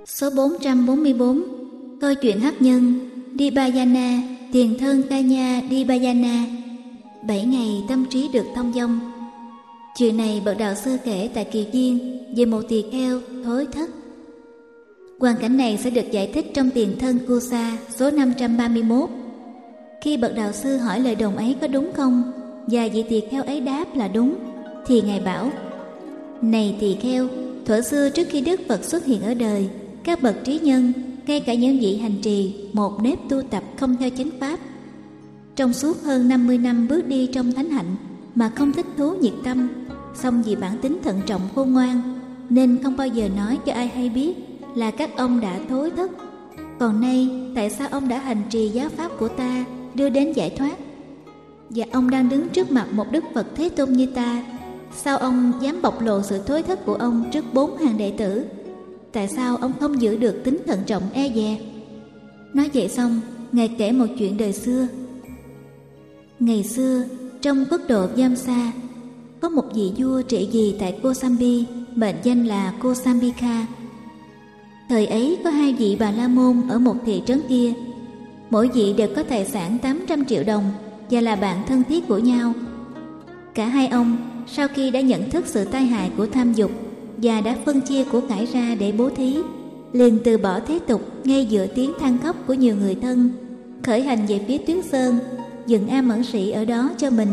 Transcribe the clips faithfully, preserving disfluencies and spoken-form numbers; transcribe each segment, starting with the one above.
Số bốn trăm bốn mươi bốn. Câu chuyện hấp nhân Dipayana, tiền thân Kanya Dipayana. Bảy ngày tâm trí được thông dong. Chuyện này bậc đạo sư kể tại Kiều Diên về một tỳ kheo thối thất. Hoàn cảnh này sẽ được giải thích trong tiền thân Kusa số năm trăm ba mươi mốt. Khi bậc đạo sư hỏi lời đồn ấy có đúng không, và vị tỳ kheo ấy đáp là đúng, thì ngài bảo: này tỳ kheo, thuở xưa trước khi Đức Phật xuất hiện ở đời, các bậc trí nhân, ngay cả những vị hành trì một nếp tu tập không theo chánh pháp, trong suốt hơn năm mươi năm bước đi trong thánh hạnh mà không thích thú nhiệt tâm, song vì bản tính thận trọng khôn ngoan nên không bao giờ nói cho ai hay biết là các ông đã thối thất. Còn nay tại sao ông đã hành trì giáo pháp của ta đưa đến giải thoát, và ông đang đứng trước mặt một Đức Phật Thế Tôn như ta, sao ông dám bộc lộ sự thối thất của ông trước bốn hàng đệ tử? Tại sao ông không giữ được tính thận trọng e dè? Nói vậy xong, ngài kể một chuyện đời xưa. Ngày xưa, trong quốc độ Vamsa, có một vị vua trị vì tại Kosambi, mệnh danh là Kosambika. Thời ấy có hai vị Bà La Môn ở một thị trấn kia. Mỗi vị đều có tài sản tám trăm triệu đồng và là bạn thân thiết của nhau. Cả hai ông, sau khi đã nhận thức sự tai hại của tham dục và đã phân chia của cải ra để bố thí, liền từ bỏ thế tục ngay giữa tiếng than khóc của nhiều người thân, khởi hành về phía Tuyết Sơn, dựng am ẩn sĩ ở đó cho mình.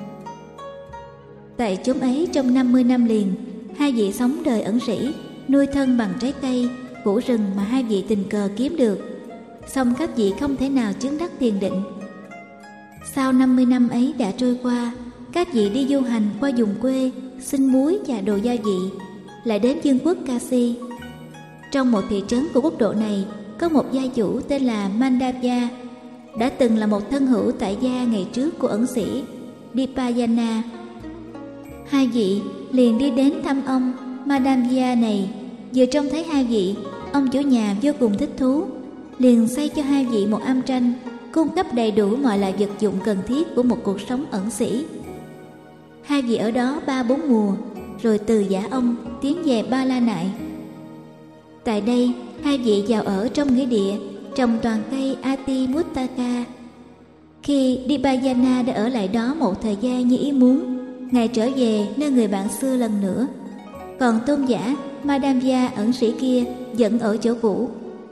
Tại chốn ấy trong năm mươi năm liền, hai vị sống đời ẩn sĩ, nuôi thân bằng trái cây, củ rừng mà hai vị tình cờ kiếm được. Song các vị không thể nào chứng đắc thiền định. Sau năm mươi năm ấy đã trôi qua, các vị đi du hành qua vùng quê, xin muối và đồ gia vị, lại đến vương quốc Kasi. Trong một thị trấn của quốc độ này, có một gia chủ tên là Mandavya, đã từng là một thân hữu tại gia ngày trước của ẩn sĩ Dipayana. Hai vị liền đi đến thăm ông Mandavya này. Vừa trông thấy hai vị, ông chủ nhà vô cùng thích thú, liền xây cho hai vị một am tranh, cung cấp đầy đủ mọi loại vật dụng cần thiết của một cuộc sống ẩn sĩ. Hai vị ở đó ba bốn mùa, rồi từ giả ông tiến về Ba La Nại. Tại đây, hai vị vào ở trong nghĩa địa trồng toàn cây Ati Muttaka. Khi Dipayana đã ở lại đó một thời gian như ý muốn, ngài trở về nơi người bạn xưa lần nữa. Còn tôn giả Madhavya ẩn sĩ kia vẫn ở chỗ cũ.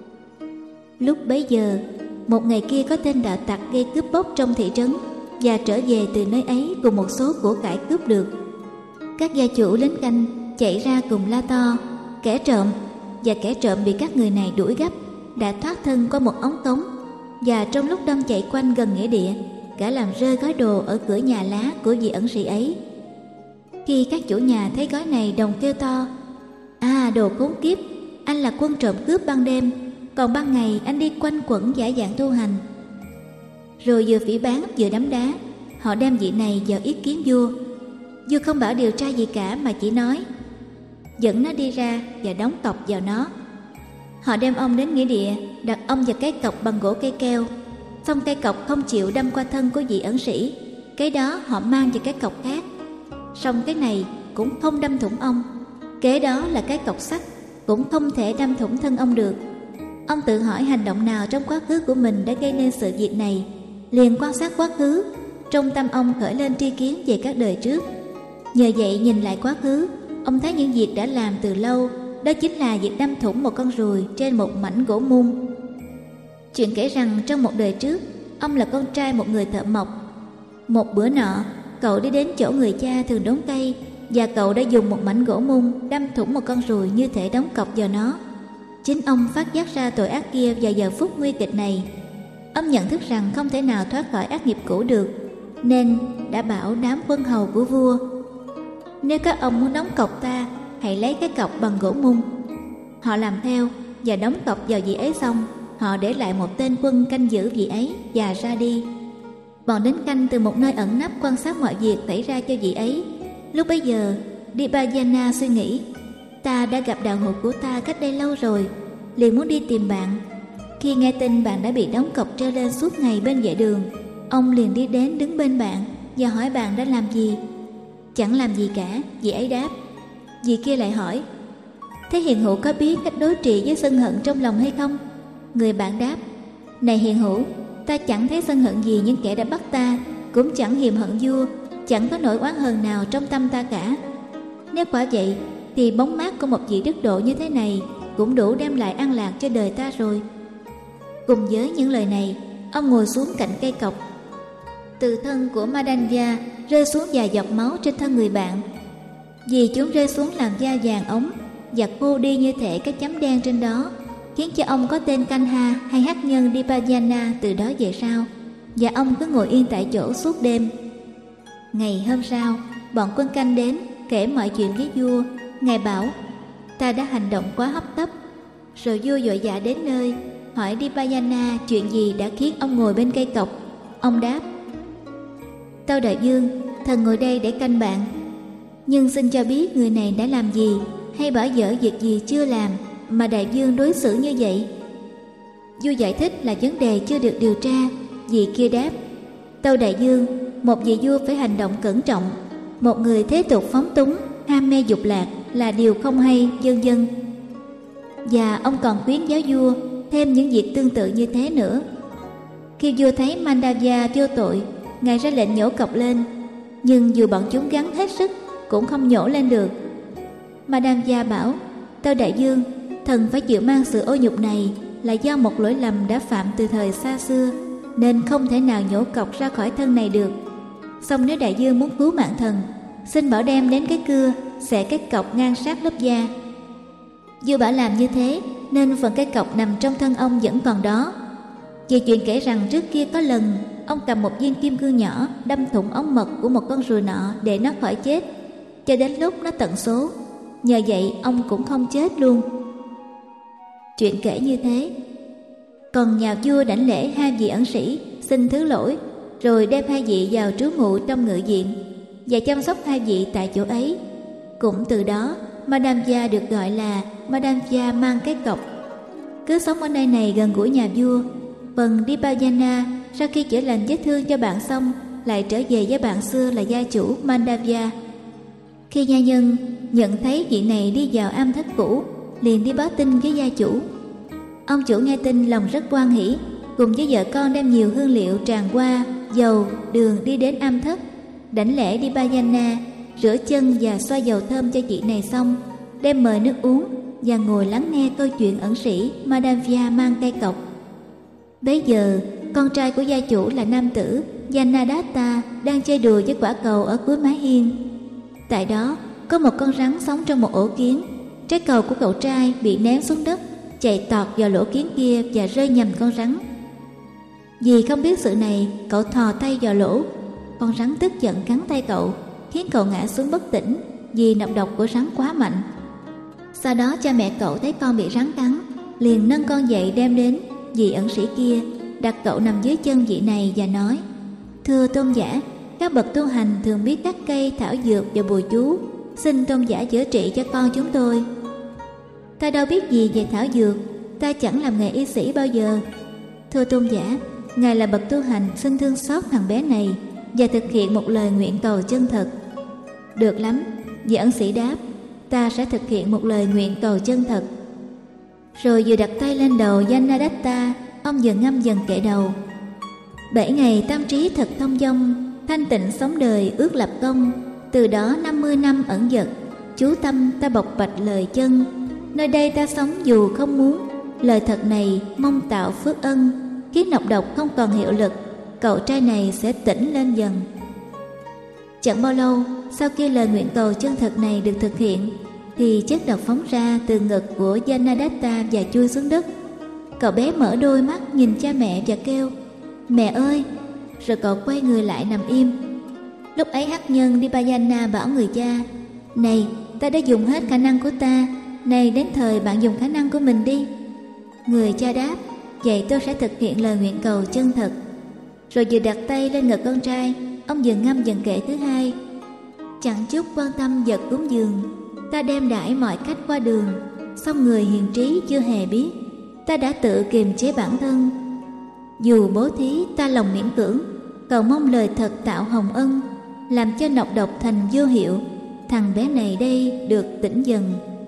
Lúc bấy giờ, một ngày kia có tên đạo tặc gây cướp bóc trong thị trấn và trở về từ nơi ấy cùng một số của cải cướp được. Các gia chủ lính canh chạy ra cùng la to: kẻ trộm! Và kẻ trộm bị các người này đuổi gấp, đã thoát thân qua một ống cống, và trong lúc đang chạy quanh gần nghĩa địa, cả làm rơi gói đồ ở cửa nhà lá của vị ẩn sĩ ấy. Khi các chủ nhà thấy gói này, đồng kêu to: à, đồ khốn kiếp! Anh là quân trộm cướp ban đêm, còn ban ngày anh đi quanh quẩn giả dạng tu hành. Rồi vừa phỉ báng vừa đấm đá, họ đem vị này vào ý kiến vua. Vua không bảo điều tra gì cả mà chỉ nói: dẫn nó đi ra và đóng cọc vào nó. Họ đem ông đến nghĩa địa, đặt ông vào cái cọc bằng gỗ cây keo. Xong cây cọc không chịu đâm qua thân của vị ẩn sĩ, cái đó họ mang vào cái cọc khác. Xong cái này cũng không đâm thủng ông. Kế đó là cái cọc sắt, cũng không thể đâm thủng thân ông được. Ông tự hỏi hành động nào trong quá khứ của mình đã gây nên sự việc này, liền quan sát quá khứ. Trong tâm ông khởi lên tri kiến về các đời trước. Nhờ vậy nhìn lại quá khứ, ông thấy những việc đã làm từ lâu, đó chính là việc đâm thủng một con ruồi trên một mảnh gỗ mung. Chuyện kể rằng trong một đời trước, ông là con trai một người thợ mộc. Một bữa nọ, cậu đi đến chỗ người cha thường đốn cây, và cậu đã dùng một mảnh gỗ mung đâm thủng một con ruồi như thể đóng cọc vào nó. Chính ông phát giác ra tội ác kia vào giờ phút nguy kịch này. Ông nhận thức rằng không thể nào thoát khỏi ác nghiệp cũ được, nên đã bảo đám quân hầu của vua: nếu các ông muốn đóng cọc ta, hãy lấy cái cọc bằng gỗ mung. Họ làm theo và đóng cọc vào vị ấy xong, họ để lại một tên quân canh giữ vị ấy và ra đi. Bọn lính canh từ một nơi ẩn nấp quan sát mọi việc xảy ra cho vị ấy. Lúc bấy giờ, Dipayana suy nghĩ: ta đã gặp đạo hữu của ta cách đây lâu rồi, liền muốn đi tìm bạn. Khi nghe tin bạn đã bị đóng cọc treo lên suốt ngày bên vệ đường, ông liền đi đến đứng bên bạn và hỏi bạn đã làm gì. Chẳng làm gì cả, vị ấy đáp. Vị kia lại hỏi: Thế hiện hữu có biết cách đối trị với sân hận trong lòng hay không? Người bạn đáp: Này hiện hữu, ta chẳng thấy sân hận gì những kẻ đã bắt ta, cũng chẳng hiềm hận vua, chẳng có nỗi oán hờn nào trong tâm ta cả. Nếu quả vậy thì bóng mát của một vị đức độ như thế này cũng đủ đem lại an lạc cho đời ta rồi. Cùng với những lời này, ông ngồi xuống cạnh cây cọc. Từ thân của Madanya rơi xuống vài giọt máu trên thân người bạn. Vì chúng rơi xuống làm da vàng ống và khô đi như thể các chấm đen trên đó, khiến cho ông có tên Kanha hay hắc nhân Dipayana từ đó về sau, và ông cứ ngồi yên tại chỗ suốt đêm. Ngày hôm sau, bọn quân canh đến kể mọi chuyện với vua. Ngài bảo: Ta đã hành động quá hấp tấp. Rồi vua vội vã đến nơi, hỏi Dipayana chuyện gì đã khiến ông ngồi bên cây cọc. Ông đáp: Tâu đại vương, thần ngồi đây để canh bạn, nhưng xin cho biết người này đã làm gì hay bỏ dở việc gì chưa làm mà đại vương đối xử như vậy. Vua giải thích là vấn đề chưa được điều tra. Vị kia đáp: Tâu đại vương, một vị vua phải hành động cẩn trọng. Một người thế tục phóng túng, ham mê dục lạc là điều không hay, vân vân. Và ông còn khuyến giáo vua thêm những việc tương tự như thế nữa. Khi vua thấy Mandava vô tội, ngài ra lệnh nhổ cọc lên, nhưng dù bọn chúng gắng hết sức cũng không nhổ lên được. Mandava bảo: Tâu đại vương, thần phải chịu mang sự ô nhục này là do một lỗi lầm đã phạm từ thời xa xưa, nên không thể nào nhổ cọc ra khỏi thân này được. Song nếu đại vương muốn cứu mạng thần, xin bảo đem đến cái cưa xẻ cái cọc ngang sát lớp da. Vua bảo làm như thế, nên phần cái cọc nằm trong thân ông vẫn còn đó. Vì chuyện kể rằng trước kia có lần ông cầm một viên kim cương nhỏ đâm thủng ống mật của một con ruồi nọ để nó khỏi chết, cho đến lúc nó tận số. Nhờ vậy ông cũng không chết luôn. Chuyện kể như thế. Còn nhà vua đảnh lễ hai vị ẩn sĩ, xin thứ lỗi, rồi đem hai vị vào trú ngụ trong ngự viện và chăm sóc hai vị tại chỗ ấy. Cũng từ đó, Madamva được gọi là Madamva mang cái cọc. Cứ sống ở nơi này gần gũi nhà vua. Phần Dipayana sau khi chữa lành vết thương cho bạn xong, lại trở về với bạn xưa là gia chủ Mandava. Khi gia nhân nhận thấy vị này đi vào am thất cũ, liền đi báo tin với gia chủ. Ông chủ nghe tin lòng rất hoan hỉ, cùng với vợ con đem nhiều hương liệu tràn hoa, dầu, đường đi đến am thất, đảnh lễ Dipayana, rửa chân và xoa dầu thơm cho chị này xong, đem mời nước uống và ngồi lắng nghe câu chuyện ẩn sĩ Madamva mang cây cọc. Bấy giờ, con trai của gia chủ là nam tử Yanadatta đang chơi đùa với quả cầu ở cuối mái hiên. Tại đó có một con rắn sống trong một ổ kiến. Trái cầu của cậu trai bị ném xuống đất, chạy tọt vào lỗ kiến kia và rơi nhầm con rắn. Vì không biết sự này, cậu thò tay vào lỗ. Con rắn tức giận cắn tay cậu, khiến cậu ngã xuống bất tỉnh vì nọc độc của rắn quá mạnh. Sau đó cha mẹ cậu thấy con bị rắn cắn, liền nâng con dậy đem đến vị ẩn sĩ kia, đặt cậu nằm dưới chân vị này và nói: Thưa tôn giả, các bậc tu hành thường biết các cây, thảo dược và bùa chú, xin tôn giả chữa trị cho con chúng tôi. Ta đâu biết gì về thảo dược, ta chẳng làm nghề y sĩ bao giờ. Thưa tôn giả, ngài là bậc tu hành, xin thương xót thằng bé này và thực hiện một lời nguyện cầu chân thật. Được lắm, vị ẩn sĩ đáp: Ta sẽ thực hiện một lời nguyện cầu chân thật. Rồi vừa đặt tay lên đầu Yanadatta, ông vừa ngâm dần kệ đầu: Bảy ngày tam trí thật thông dong, thanh tịnh sống đời ước lập công. Từ đó năm mươi năm ẩn dật, chú tâm ta bộc bạch lời chân. Nơi đây ta sống dù không muốn, lời thật này mong tạo phước ân. Khiến nọc độc không còn hiệu lực, cậu trai này sẽ tỉnh lên dần. Chẳng bao lâu sau khi lời nguyện cầu chân thật này được thực hiện, thì chất độc phóng ra từ ngực của Yanadatta và chui xuống đất. Cậu bé mở đôi mắt nhìn cha mẹ và kêu: Mẹ ơi! Rồi cậu quay người lại nằm im. Lúc ấy hắc nhân Dipayana bảo người cha: Này, ta đã dùng hết khả năng của ta, này đến thời bạn dùng khả năng của mình đi. Người cha đáp: Vậy tôi sẽ thực hiện lời nguyện cầu chân thật. Rồi vừa đặt tay lên ngực con trai, ông vừa ngâm dần kệ thứ hai: Chẳng chút quan tâm vật cúng dường, ta đem đãi mọi cách qua đường. Song người hiền trí chưa hề biết, ta đã tự kiềm chế bản thân. Dù bố thí ta lòng miễn cưỡng, cầu mong lời thật tạo hồng ân, làm cho nọc độc thành vô hiệu. Thằng bé này đây được tỉnh dần.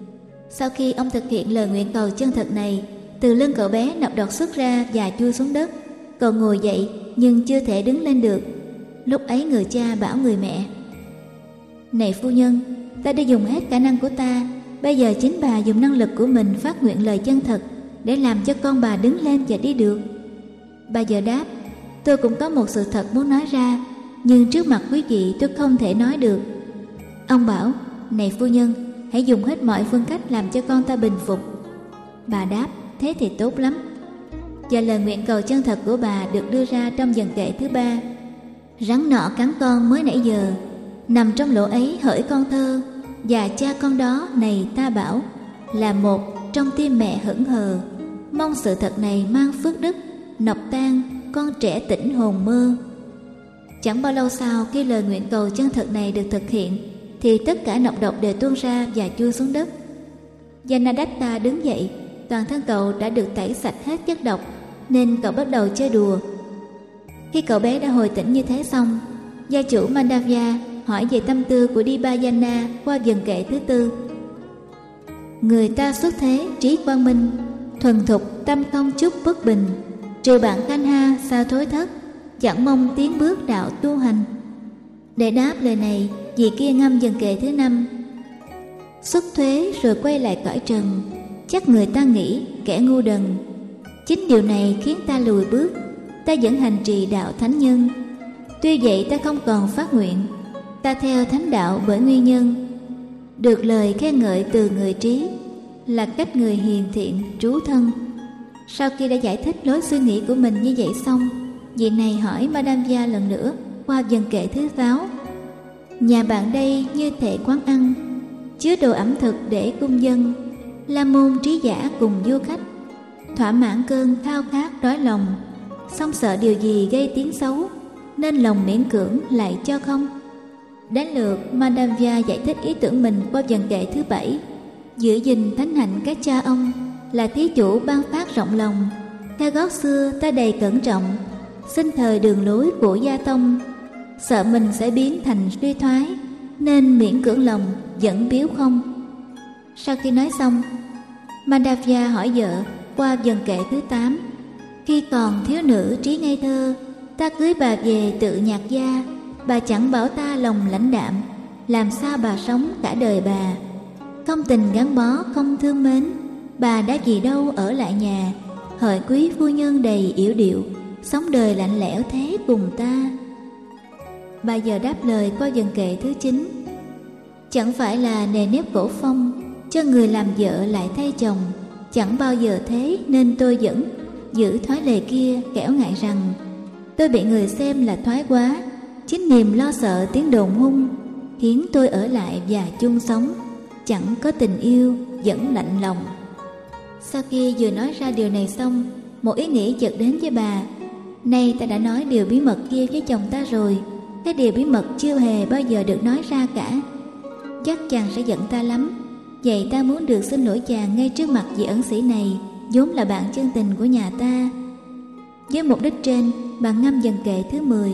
Sau khi ông thực hiện lời nguyện cầu chân thật này, từ lưng cậu bé nọc độc xuất ra và chui xuống đất. Cậu ngồi dậy nhưng chưa thể đứng lên được. Lúc ấy người cha bảo người mẹ: "Này phu nhân, ta đã dùng hết khả năng của ta, bây giờ chính bà dùng năng lực của mình phát nguyện lời chân thật để làm cho con bà đứng lên và đi được." Bà vợ đáp: "Tôi cũng có một sự thật muốn nói ra, nhưng trước mặt quý vị tôi không thể nói được." Ông bảo: "Này phu nhân, hãy dùng hết mọi phương cách làm cho con ta bình phục." Bà đáp: "Thế thì tốt lắm." Và lời nguyện cầu chân thật của bà được đưa ra trong dần kệ thứ ba. Rắn nọ cắn con mới nãy giờ, nằm trong lỗ ấy hỡi con thơ, và cha con đó này ta bảo là một trong tim mẹ hững hờ. Mong sự thật này mang phước đức, nọc tan con trẻ tỉnh hồn mơ. Chẳng bao lâu sau khi lời nguyện cầu chân thật này được thực hiện, thì tất cả nọc độc đều tuôn ra và chui xuống đất. Janadatta đứng dậy, toàn thân cậu đã được tẩy sạch hết chất độc, nên cậu bắt đầu chơi đùa. Khi cậu bé đã hồi tỉnh như thế xong, gia chủ Mandavya hỏi về tâm tư của Dibajana qua dần kệ thứ tư. Người ta xuất thế trí quang minh, thuần thục tâm không chút bất bình, trừ bạn Kanha sao thối thất, chẳng mong tiến bước đạo tu hành. Để đáp lời này, vị kia ngâm dần kệ thứ năm. Xuất thuế rồi quay lại cõi trần, chắc người ta nghĩ kẻ ngu đần. Chính điều này khiến ta lùi bước, ta vẫn hành trì đạo thánh nhân. Tuy vậy ta không còn phát nguyện, ta theo thánh đạo bởi nguyên nhân. Được lời khen ngợi từ người trí là cách người hiền thiện trú thân. Sau khi đã giải thích lối suy nghĩ của mình như vậy xong, vị này hỏi Madhavya lần nữa qua dần kệ thứ sáu. Nhà bạn đây như thể quán ăn, chứa đồ ẩm thực để cung dân, la môn trí giả cùng du khách, thỏa mãn cơn khao khát đói lòng, song sợ điều gì gây tiếng xấu, nên lòng miễn cưỡng lại cho không. Đến lượt Madhavya giải thích ý tưởng mình qua dần kệ thứ bảy. Giữ gìn thánh hạnh các cha ông là thí chủ ban phát rộng lòng. Theo gót xưa ta đầy cẩn trọng, xin thời đường lối của gia tông. Sợ mình sẽ biến thành suy thoái, nên miễn cưỡng lòng vẫn biếu không. Sau khi nói xong, Mandavya hỏi vợ qua dần kệ thứ tám. Khi còn thiếu nữ trí ngây thơ, ta cưới bà về tự nhạc gia. Bà chẳng bảo ta lòng lãnh đạm, làm sao bà sống cả đời bà. Không tình gắn bó không thương mến, bà đã gì đâu ở lại nhà. Hỡi quý phu nhân đầy yểu điệu, sống đời lạnh lẽo thế cùng ta. Bà giờ đáp lời qua dần kệ thứ chín. Chẳng phải là nề nếp cổ phong, cho người làm vợ lại thay chồng. Chẳng bao giờ thế nên tôi vẫn giữ thói lề kia, kẻo ngại rằng tôi bị người xem là thoái quá. Chính niềm lo sợ tiếng đồn hung khiến tôi ở lại và chung sống. Chẳng có tình yêu vẫn lạnh lòng. Sau khi vừa nói ra điều này xong, một ý nghĩ chợt đến với bà. Nay ta đã nói điều bí mật kia với chồng ta rồi, cái điều bí mật chưa hề bao giờ được nói ra cả. Chắc chàng sẽ giận ta lắm. Vậy ta muốn được xin lỗi chàng ngay trước mặt vị ẩn sĩ này, vốn là bạn chân tình của nhà ta. Với mục đích trên, bà ngâm dần kệ thứ mười.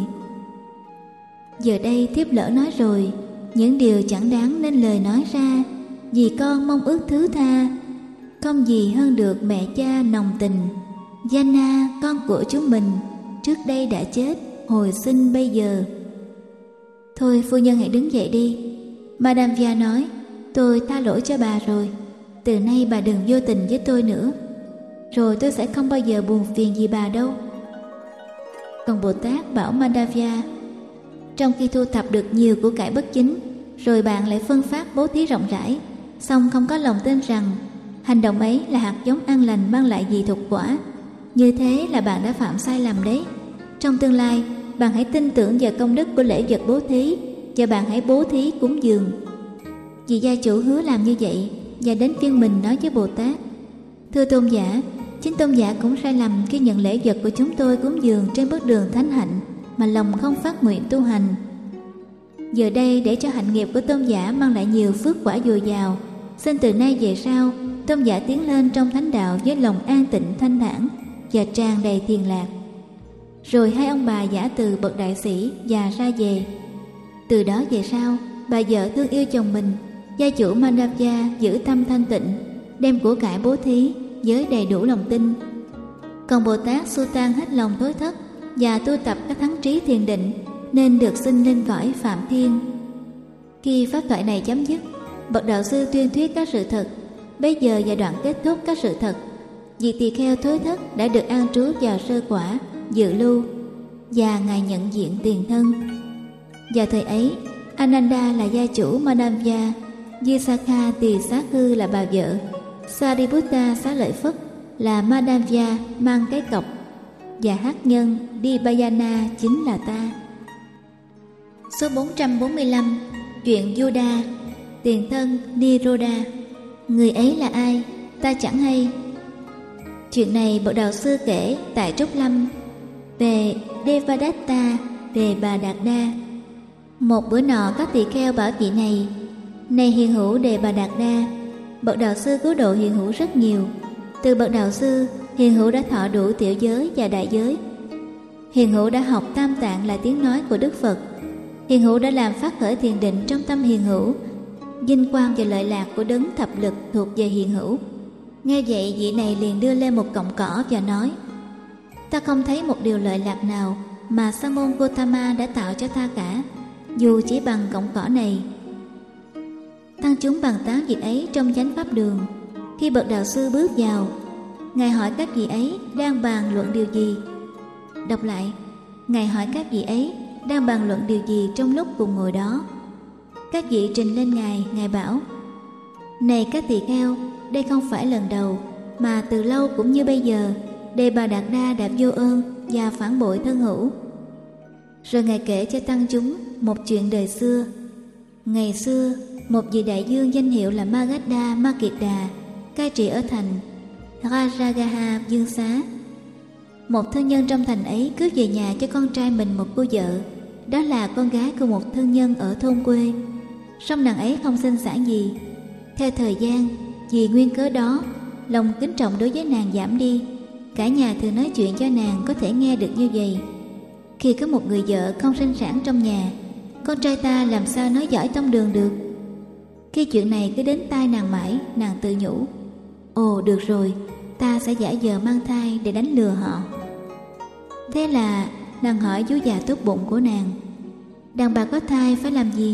Giờ đây thiếp lỡ nói rồi, những điều chẳng đáng nên lời nói ra, vì con mong ước thứ tha. Không gì hơn được mẹ cha nồng tình. Jana con của chúng mình trước đây đã chết, hồi sinh bây giờ. Thôi phu nhân hãy đứng dậy đi. Madhavya nói, tôi tha lỗi cho bà rồi. Từ nay bà đừng vô tình với tôi nữa, rồi tôi sẽ không bao giờ buồn phiền gì bà đâu. Còn Bồ Tát bảo Madhavya, trong khi thu thập được nhiều của cải bất chính, rồi bạn lại phân phát bố thí rộng rãi, song không có lòng tin rằng hành động ấy là hạt giống an lành mang lại dị thục quả. Như thế là bạn đã phạm sai lầm đấy. Trong tương lai, bạn hãy tin tưởng vào công đức của lễ vật bố thí, và bạn hãy bố thí cúng dường. Vì gia chủ hứa làm như vậy, và đến phiên mình nói với Bồ Tát, thưa tôn giả, chính tôn giả cũng sai lầm khi nhận lễ vật của chúng tôi cúng dường trên bước đường thánh hạnh mà lòng không phát nguyện tu hành. Giờ đây để cho hạnh nghiệp của tôn giả mang lại nhiều phước quả dồi dào, xin từ nay về sau tôn giả tiến lên trong thánh đạo với lòng an tịnh thanh thản và tràn đầy tiền lạc. Rồi hai ông bà giả từ bậc đại sĩ và ra về. Từ đó về sau, bà vợ thương yêu chồng mình, gia chủ Mandava giữ tâm thanh tịnh, đem của cải bố thí với đầy đủ lòng tin. Còn Bồ Tát Sutan hết lòng thối thất và tu tập các thắng trí thiền định, nên được sinh lên cõi Phạm Thiên. Khi pháp thoại này chấm dứt, bậc đạo sư tuyên thuyết các sự thật. Bây giờ giai đoạn kết thúc các sự thật, vị tỳ kheo thối thất đã được an trú vào sơ quả dự lưu, và ngài nhận diện tiền thân. Vào thời ấy, Ananda là gia chủ Madhava, Visakha Tỳ Xá Cư là bà vợ, Sariputta Xá Lợi Phất là Madhava mang cái cọc, và hắc nhân Dipayana chính là ta. Số bốn trăm bốn mươi lăm. Chuyện Yuda. Tiền thân Niroda. Người ấy là ai? Ta chẳng hay. Chuyện này bậc đạo sư kể tại Trúc Lâm về Devadatta, về Bà Đạt Đa. Một bữa nọ các tỳ kheo bảo vị này: này hiền hữu Đề Bà Đạt Đa, bậc đạo sư cứu độ hiền hữu rất nhiều. Từ bậc đạo sư, hiền hữu đã thọ đủ tiểu giới và đại giới. Hiền hữu đã học tam tạng là tiếng nói của Đức Phật. Hiền hữu đã làm phát khởi thiền định trong tâm hiền hữu. Vinh quang và lợi lạc của đấng thập lực thuộc về hiền hữu. Nghe vậy, vị này liền đưa lên một cọng cỏ và nói: ta không thấy một điều lợi lạc nào mà Sa môn Gotama đã tạo cho ta cả, dù chỉ bằng cọng cỏ này. Tăng chúng bàn tán việc ấy trong chánh pháp đường. Khi bậc đạo sư bước vào, ngài hỏi các vị ấy đang bàn luận điều gì. Đọc lại: ngài hỏi các vị ấy đang bàn luận điều gì trong lúc cùng ngồi đó. Các vị trình lên ngài. Ngài bảo: này các tỳ kheo, đây không phải lần đầu, mà từ lâu cũng như bây giờ, Đề Bà Đạt Đa đã vô ơn và phản bội thân hữu. Rồi ngài kể cho tăng chúng một chuyện đời xưa. Ngày xưa, một vị đại dương danh hiệu là Magadha Makeda cai trị ở thành Rajagaha Dương Xá. Một thân nhân trong thành ấy cướp về nhà cho con trai mình một cô vợ, đó là con gái của một thân nhân ở thôn quê. Song nàng ấy không sinh sản gì. Theo thời gian, vì nguyên cớ đó, lòng kính trọng đối với nàng giảm đi. Cả nhà thường nói chuyện cho nàng có thể nghe được như vậy: khi có một người vợ không sinh sản trong nhà, con trai ta làm sao nói giỏi tông đường được. Khi chuyện này cứ đến tai nàng mãi, nàng tự nhủ: ồ được rồi, ta sẽ giả vờ mang thai để đánh lừa họ. Thế là nàng hỏi vú già tốt bụng của nàng: đàn bà có thai phải làm gì?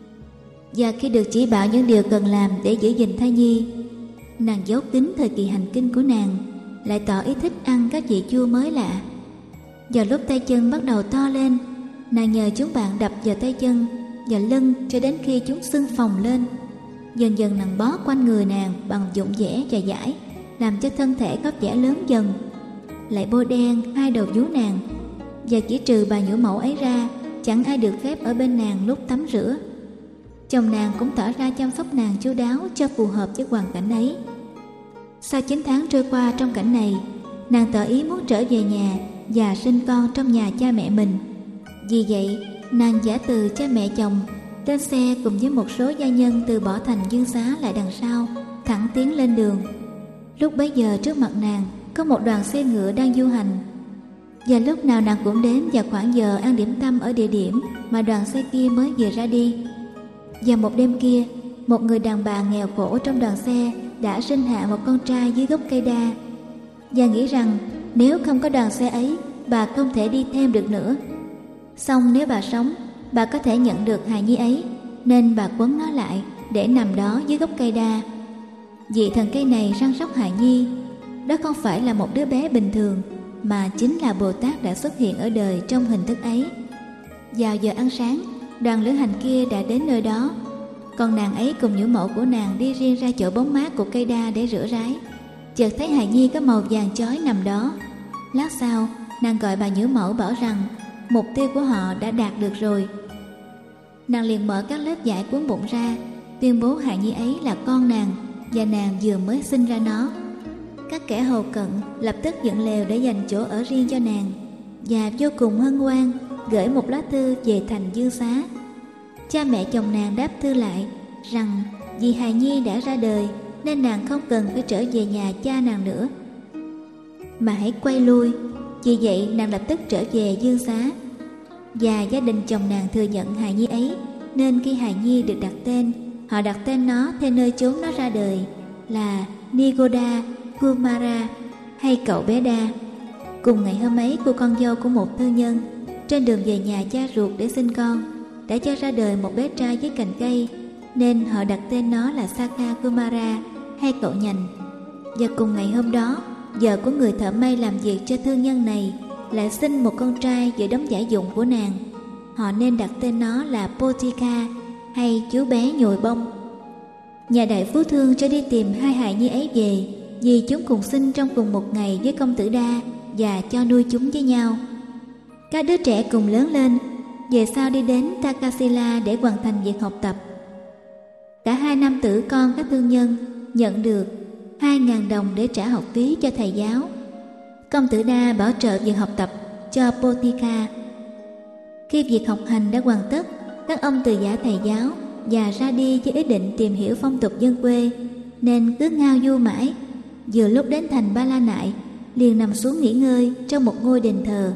Và khi được chỉ bảo những điều cần làm để giữ gìn thai nhi, nàng giấu kín thời kỳ hành kinh của nàng, lại tỏ ý thích ăn các vị chua mới lạ. Vào lúc tay chân bắt đầu to lên, nàng nhờ chúng bạn đập vào tay chân và lưng cho đến khi chúng sưng phồng lên. Dần dần nàng bó quanh người nàng bằng dụng vẽ và dải, làm cho thân thể có vẻ lớn dần. Lại bôi đen hai đầu vú nàng, và chỉ trừ bà nhũ mẫu ấy ra, chẳng ai được phép ở bên nàng lúc tắm rửa. Chồng nàng cũng tỏ ra chăm sóc nàng chu đáo cho phù hợp với hoàn cảnh ấy. Sau chín tháng trôi qua trong cảnh này, nàng tỏ ý muốn trở về nhà và sinh con trong nhà cha mẹ mình. Vì vậy, nàng giả từ cha mẹ chồng, lên xe cùng với một số gia nhân từ bỏ thành Dương Xá lại đằng sau, thẳng tiến lên đường. Lúc bấy giờ trước mặt nàng có một đoàn xe ngựa đang du hành, và lúc nào nàng cũng đến vào khoảng giờ ăn điểm tâm ở địa điểm mà đoàn xe kia mới vừa ra đi. Và một đêm kia, một người đàn bà nghèo khổ trong đoàn xe đã sinh hạ một con trai dưới gốc cây đa, và nghĩ rằng nếu không có đoàn xe ấy, bà không thể đi thêm được nữa. Song nếu bà sống, bà có thể nhận được hài nhi ấy, nên bà quấn nó lại để nằm đó dưới gốc cây đa. Vị thần cây này săn sóc hài nhi. Đó không phải là một đứa bé bình thường, mà chính là Bồ Tát đã xuất hiện ở đời trong hình thức ấy. Vào giờ ăn sáng, đoàn lữ hành kia đã đến nơi đó. Còn nàng ấy cùng nhũ mẫu của nàng đi riêng ra chỗ bóng mát của cây đa để rửa ráy. Chợt thấy hài nhi có màu vàng chói nằm đó. Lát sau, nàng gọi bà nhũ mẫu bảo rằng mục tiêu của họ đã đạt được rồi. Nàng liền mở các lớp vải cuốn bụng ra, tuyên bố hài nhi ấy là con nàng, và nàng vừa mới sinh ra nó. Các kẻ hầu cận lập tức dựng lều để dành chỗ ở riêng cho nàng, và vô cùng hân hoan gửi một lá thư về thành Dương Xá. Cha mẹ chồng nàng đáp thư lại rằng vì hài nhi đã ra đời nên nàng không cần phải trở về nhà cha nàng nữa, mà hãy quay lui. Vì vậy nàng lập tức trở về Dương Xá, và gia đình chồng nàng thừa nhận hài nhi ấy, nên khi hài nhi được đặt tên Họ đặt tên nó theo nơi chốn nó ra đời là Nigoda Kumara hay cậu bé Đa. Cùng ngày hôm ấy, cô con dâu của một thương nhân trên đường về nhà cha ruột để sinh con đã cho ra đời một bé trai dưới cành cây, nên họ đặt tên nó là Sakha Kumara hay cậu nhành. Và cùng ngày hôm đó, vợ của người thợ may làm việc cho thương nhân này lại sinh một con trai giữa đống giải dụng của nàng. Họ nên đặt tên nó là Potika hay chú bé nhồi bông. Nhà đại phú thương cho đi tìm hai hài nhi ấy về, vì chúng cùng sinh trong cùng một ngày với công tử Đa và cho nuôi chúng với nhau. Các đứa trẻ cùng lớn lên, về sau đi đến Takasila để hoàn thành việc học tập. Cả hai nam tử con các thương nhân nhận được hai ngàn đồng để trả học phí cho thầy giáo. Công tử Đa bảo trợ việc học tập cho Potika. Khi việc học hành đã hoàn tất, các ông từ giả thầy giáo và ra đi với ý định tìm hiểu phong tục dân quê, nên cứ ngao du mãi. Vừa lúc đến thành Ba La Nại, liền nằm xuống nghỉ ngơi trong một ngôi đền thờ.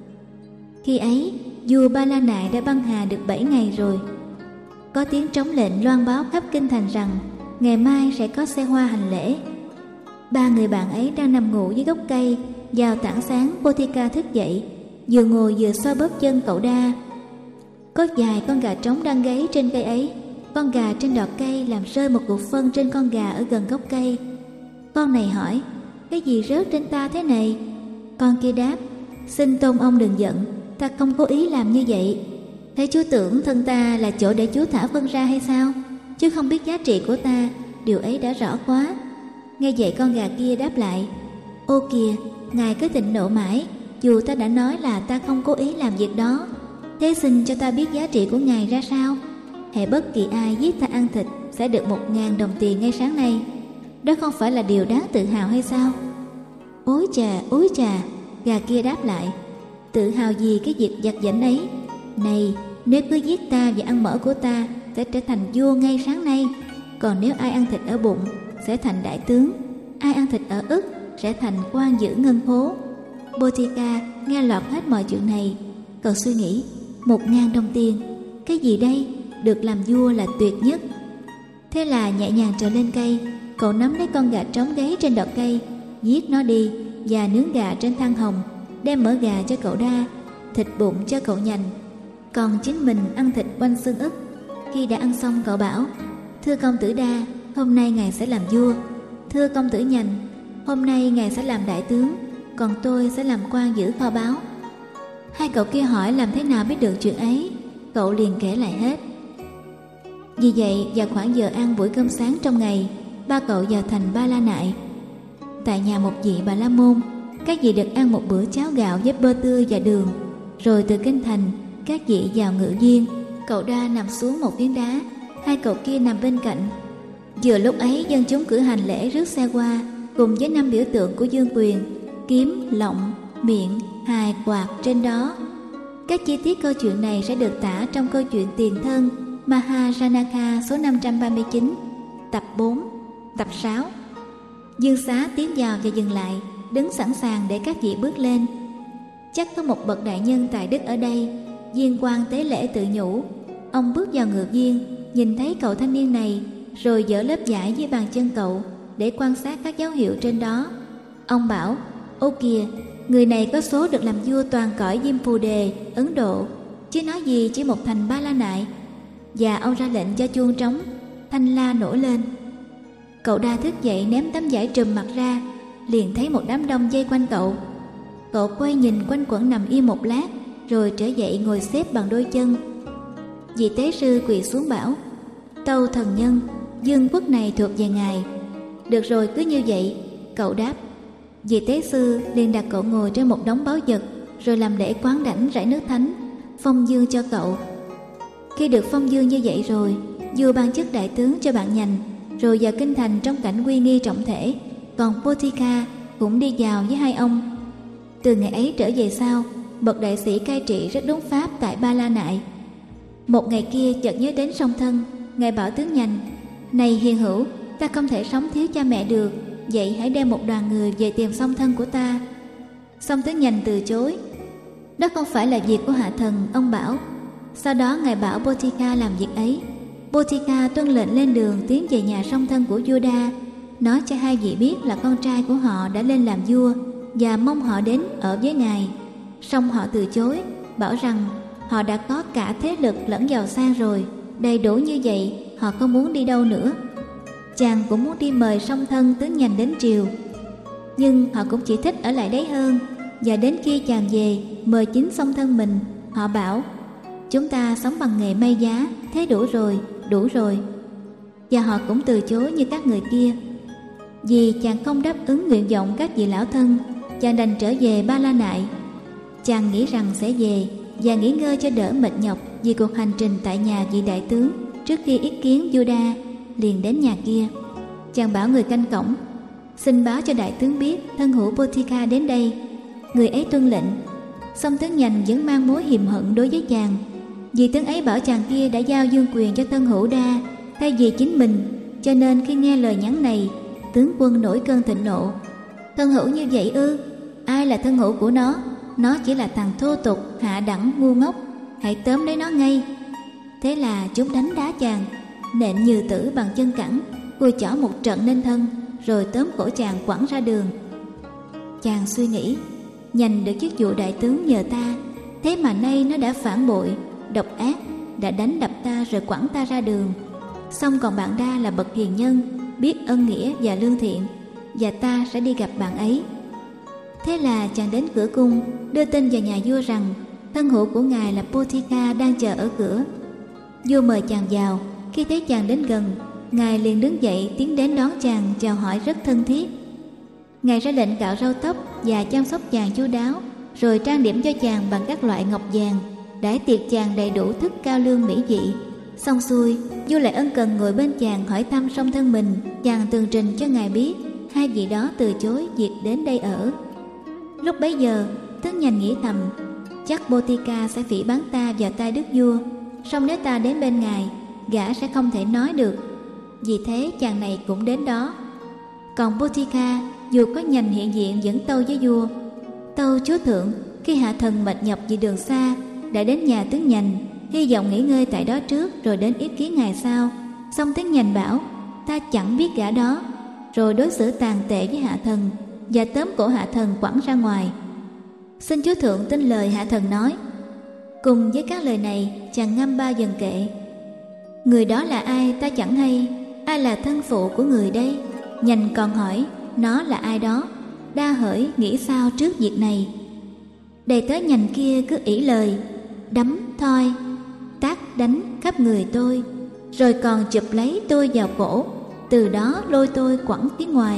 Khi ấy, vua Ba La Nại đã băng hà được bảy ngày rồi. Có tiếng trống lệnh loan báo khắp kinh thành rằng ngày mai sẽ có xe hoa hành lễ. Ba người bạn ấy đang nằm ngủ dưới gốc cây. Vào tảng sáng, Potika thức dậy, vừa ngồi vừa xoa bóp chân cậu Đa. Có vài con gà trống đang gáy trên cây ấy. Con gà trên đọt cây làm rơi một cục phân trên con gà ở gần gốc cây. Con này hỏi: cái gì rớt trên ta thế này? Con kia đáp: xin tôn ông đừng giận, ta không cố ý làm như vậy. Thế chú tưởng thân ta là chỗ để chú thả phân ra hay sao? Chứ không biết giá trị của ta, điều ấy đã rõ quá. Nghe vậy con gà kia đáp lại: ô kìa, ngài cứ thịnh nộ mãi, dù ta đã nói là ta không cố ý làm việc đó. Thế xin cho ta biết giá trị của ngài ra sao? Hễ bất kỳ ai giết ta ăn thịt sẽ được một ngàn đồng tiền ngay sáng nay. Đó không phải là điều đáng tự hào hay sao? Ối chà, ối chà, gà kia đáp lại: tự hào gì cái việc giặt giảnh ấy? Này, nếu cứ giết ta và ăn mỡ của ta sẽ trở thành vua ngay sáng nay. Còn nếu ai ăn thịt ở bụng sẽ thành đại tướng, ai ăn thịt ở ức sẽ thành quan giữ ngân khố. Potika nghe lọt hết mọi chuyện này. Cậu suy nghĩ: một ngàn đồng tiền, cái gì đây? Được làm vua là tuyệt nhất. Thế là nhẹ nhàng trèo lên cây, cậu nắm lấy con gà trống gáy trên đọt cây, giết nó đi và nướng gà trên than hồng, đem mỡ gà cho cậu Đa, thịt bụng cho cậu nhành, còn chính mình ăn thịt quanh xương ức. Khi đã ăn xong, cậu bảo: thưa công tử Đa, hôm nay ngài sẽ làm vua. Thưa công tử Nhành, hôm nay ngài sẽ làm đại tướng, còn tôi sẽ làm quan giữ kho báu. Hai cậu kia hỏi làm thế nào biết được chuyện ấy. Cậu liền kể lại hết. Vì vậy, vào khoảng giờ ăn buổi cơm sáng trong ngày, ba cậu vào thành Ba La Nại. Tại nhà một vị Bà La Môn, các vị được ăn một bữa cháo gạo với bơ tươi và đường. Rồi từ kinh thành, các vị vào ngự viên. Cậu Đa nằm xuống một viên đá, hai cậu kia nằm bên cạnh. Vừa lúc ấy, dân chúng cử hành lễ rước xe qua, cùng với năm biểu tượng của vương quyền: kiếm, lọng, miệng, hài, quạt trên đó. Các chi tiết câu chuyện này sẽ được tả trong câu chuyện Tiền Thân Mahajanaka số năm trăm ba mươi chín, tập bốn, tập sáu. Dương Xá tiến vào và dừng lại, đứng sẵn sàng để các vị bước lên. Chắc có một bậc đại nhân tài đức ở đây. Viên quan tế lễ tự nhủ. Ông bước vào ngự viên, nhìn thấy cậu thanh niên này, rồi dỡ lớp vải dưới bàn chân cậu để quan sát các dấu hiệu trên đó. Ông bảo: ô kìa, người này có số được làm vua toàn cõi Diêm Phù Đề, Ấn Độ, chứ nói gì chỉ một thành Ba La Nại. Và ông ra lệnh cho chuông trống, thanh la nổi lên. Cậu Đa thức dậy, ném tấm vải trùm mặt ra, liền thấy một đám đông vây quanh cậu. Cậu quay nhìn quanh quẩn nằm im một lát, rồi trở dậy ngồi xếp bằng đôi chân. Vị tế sư quỳ xuống bảo: tâu thần nhân, vương quốc này thuộc về ngài. Được rồi, cứ như vậy, cậu đáp. Vị tế sư liền đặt cậu ngồi trên một đống báu vật, rồi làm lễ quán đảnh rải nước thánh, phong dương cho cậu. Khi được phong dương như vậy rồi, vua ban chức đại tướng cho bạn Nhành, rồi vào kinh thành trong cảnh uy nghi trọng thể. Còn Potika cũng đi vào với hai ông. Từ ngày ấy trở về sau, bậc đại sĩ cai trị rất đúng pháp tại Ba La Nại. Một ngày kia chợt nhớ đến song thân, ngài bảo tướng Nhành: này hiền hữu, ta không thể sống thiếu cha mẹ được, vậy hãy đem một đoàn người về tìm song thân của ta. Song tướng Nhành từ chối: đó không phải là việc của hạ thần, ông bảo. Sau đó ngài bảo Potika làm việc ấy. Botica tuân lệnh lên đường tiến về nhà song thân của Juda, nói cho hai vị biết là con trai của họ đã lên làm vua và mong họ đến ở với ngài. Song họ từ chối, bảo rằng họ đã có cả thế lực lẫn giàu sang rồi, đầy đủ như vậy họ không muốn đi đâu nữa. Chàng cũng muốn đi mời song thân tướng nhành đến triều, nhưng họ cũng chỉ thích ở lại đấy hơn. Và đến khi chàng về mời chính song thân mình, họ bảo: chúng ta sống bằng nghề may giá, thế đủ rồi, đủ rồi. Và họ cũng từ chối như các người kia. Vì chàng không đáp ứng nguyện vọng các vị lão thân, chàng đành trở về Ba La Nại. Chàng nghĩ rằng sẽ về và nghỉ ngơi cho đỡ mệt nhọc vì cuộc hành trình tại nhà vị đại tướng trước khi ý kiến Juda. Liền đến nhà kia, chàng bảo người canh cổng: xin báo cho đại tướng biết thân hữu Botica đến đây. Người ấy tuân lệnh. Song tướng nhành vẫn mang mối hiềm hận đối với chàng, vì tướng ấy bảo chàng kia đã giao dương quyền cho thân hữu Đa thay vì chính mình, cho nên khi nghe lời nhắn này, tướng quân nổi cơn thịnh nộ. Thân hữu như vậy ư? Ai là thân hữu của nó? Nó chỉ là thằng thô tục, hạ đẳng, ngu ngốc. Hãy tóm lấy nó ngay. Thế là chúng đánh đá chàng, nện nhừ tử bằng chân cẳng, cùi chỏ một trận lên thân, rồi tóm cổ chàng quẳng ra đường. Chàng suy nghĩ, nhành được chức vụ đại tướng nhờ ta, thế mà nay nó đã phản bội, độc ác, đã đánh đập ta rồi quẳng ta ra đường. Xong còn bạn Đa là bậc hiền nhân, biết ân nghĩa và lương thiện, và ta sẽ đi gặp bạn ấy. Thế là chàng đến cửa cung, đưa tin vào nhà vua rằng thân hữu của ngài là Botica đang chờ ở cửa. Vua mời chàng vào. Khi thấy chàng đến gần, ngài liền đứng dậy tiến đến đón chàng, chào hỏi rất thân thiết. Ngài ra lệnh cạo râu tóc và chăm sóc chàng chu đáo, rồi trang điểm cho chàng bằng các loại ngọc vàng, đãi tiệc chàng đầy đủ thức cao lương mỹ vị. Xong xuôi, vua lại ân cần ngồi bên chàng hỏi thăm song thân mình. Chàng tường trình cho ngài biết hai vị đó từ chối việc đến đây ở. Lúc bấy giờ, tướng nhành nghĩ thầm: chắc Botica sẽ phỉ báng ta vào tay đức vua, song nếu ta đến bên ngài, gã sẽ không thể nói được. Vì thế chàng này cũng đến đó. Còn Botica dù có nhành hiện diện vẫn tâu với vua: tâu chúa thượng, khi hạ thần mệt nhọc vì đường xa đã đến nhà tướng nhành, hy vọng nghỉ ngơi tại đó trước rồi đến ý kiến ngài sau. Xong tướng nhành bảo: ta chẳng biết gã đó, rồi đối xử tàn tệ với hạ thần và tóm cổ hạ thần quẳng ra ngoài. Xin chúa thượng tin lời hạ thần nói. Cùng với các lời này, chàng ngâm ba dần kệ. Người đó là ai ta chẳng hay, ai là thân phụ của người đây? Nhành còn hỏi nó là ai đó. Đa hỡi nghĩ sao trước việc này? Đầy tớ nhành kia cứ ỷ lời, đấm thoi tát đánh khắp người tôi, rồi còn chụp lấy tôi vào cổ, từ đó lôi tôi quẳng phía ngoài.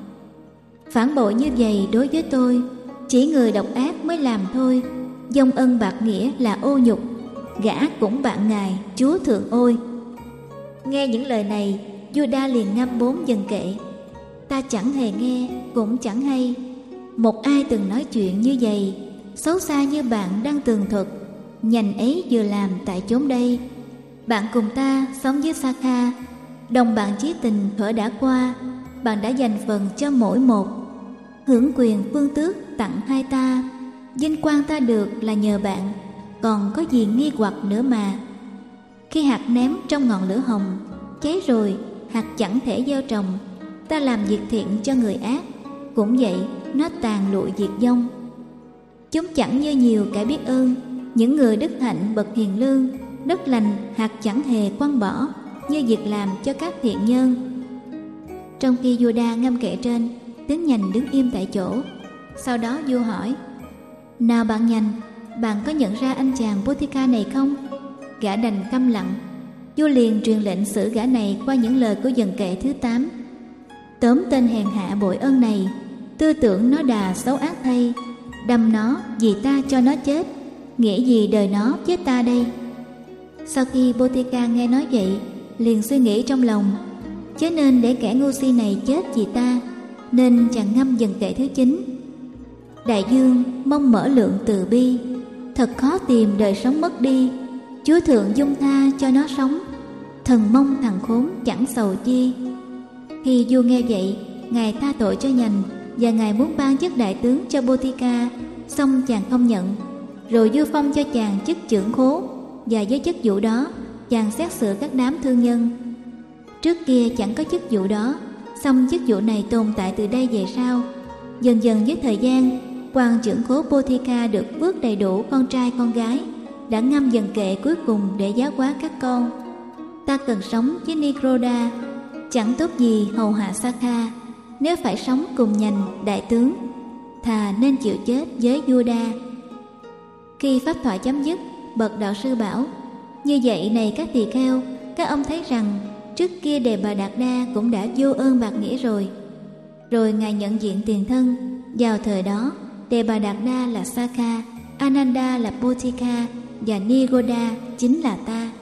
Phản bội như vậy đối với tôi, chỉ người độc ác mới làm thôi. Dông ân bạc nghĩa là ô nhục, gã cũng bạn ngài chúa thượng ôi. Nghe những lời này, Juda liền ngâm bốn dần kệ. Ta chẳng hề nghe, cũng chẳng hay một ai từng nói chuyện như vậy, xấu xa như bạn đang tường thuật. Nhành ấy vừa làm tại chốn đây. Bạn cùng ta sống với Sakha, đồng bạn chí tình thuở đã qua. Bạn đã dành phần cho mỗi một, hưởng quyền vương tước tặng hai ta. Vinh quang ta được là nhờ bạn, còn có gì nghi hoặc nữa mà. Khi hạt ném trong ngọn lửa hồng, cháy rồi hạt chẳng thể gieo trồng. Ta làm việc thiện cho người ác, cũng vậy nó tàn lụi diệt vong. Chúng chẳng như nhiều kẻ biết ơn, những người đức hạnh bậc hiền lương, đất lành hạt chẳng hề quăng bỏ, như việc làm cho các thiện nhân. Trong khi Juda ngâm kệ trên, tướng nhành đứng im tại chỗ. Sau đó vua hỏi: nào bạn nhành, bạn có nhận ra anh chàng Botica này không? Gã đành câm lặng. Vua liền truyền lệnh xử gã này qua những lời của dần kệ thứ tám. Tóm tên hèn hạ bội ân này, tư tưởng nó đà xấu ác thay. Đâm nó vì ta cho nó chết, nghĩa gì đời nó với ta đây? Sau khi Botica nghe nói vậy, liền suy nghĩ trong lòng: chớ nên để kẻ ngu si này chết vì ta, nên chàng ngâm dần kệ thứ chín. Đại dương mong mở lượng từ bi, thật khó tìm đời sống mất đi. Chúa thượng dung tha cho nó sống, thần mong thằng khốn chẳng sầu chi. Khi vua nghe vậy, ngài tha tội cho nhành, và ngài muốn ban chức đại tướng cho Botica, song chàng không nhận. Rồi vua phong cho chàng chức trưởng khố, và với chức vụ đó, chàng xét xử các đám thương nhân. Trước kia chẳng có chức vụ đó, song chức vụ này tồn tại từ đây về sau. Dần dần với thời gian, quan trưởng khố Botica được vớt đầy đủ con trai con gái, đã ngâm dần kệ cuối cùng để giáo hóa các con. Ta cần sống với Nigroda, chẳng tốt gì hầu hạ Sakha. Nếu phải sống cùng nhành đại tướng, thà nên chịu chết với Juda. Khi pháp thoại chấm dứt, bậc đạo sư bảo: như vậy này các tỳ kheo, các ông thấy rằng trước kia Đề Bà Đạt Đa cũng đã vô ơn bạc nghĩa rồi. Rồi ngài nhận diện tiền thân. Vào thời đó, Đề Bà Đạt Đa là Sakha, Ananda là Botica và Nigoda chính là ta.